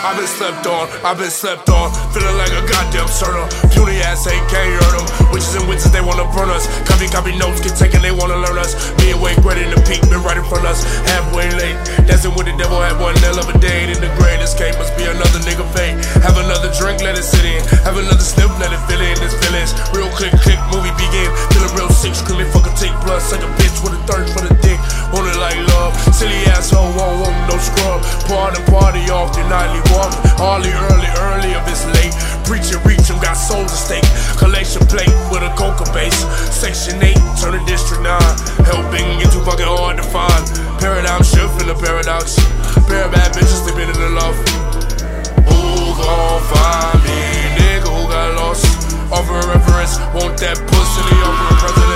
I've been slept on, feeling like a goddamn server. Puny ass ain't can't hurt them. Witches and witches, they wanna burn us. Copy notes, get taken, they wanna learn us. Me and Wayne great in the peak, been right in front of us. Halfway late, dancing with the devil, had one hell of a day. In the greatest escape must be another nigga fate. Have another drink, let it sit in. Have another sniff, let it fill in. This feelings, real click, movie begin. Feeling real sick, screaming fuck a take plus. Suck a bitch with a thirst for the dick. Want it like love, silly asshole, won't want no scrub. Party often, nightly walking. Early of it's late. Preaching, reach 'em, got souls at stake. Collection plate with a coca base. Section 8, turn to District 9. Helping get too fucking hard to find. Paradigm shift in the paradox. Pair of bad bitches sleeping in the loft. Who gon' find me? Nigga who got lost. Offer a reference, want that pussy, offer a present.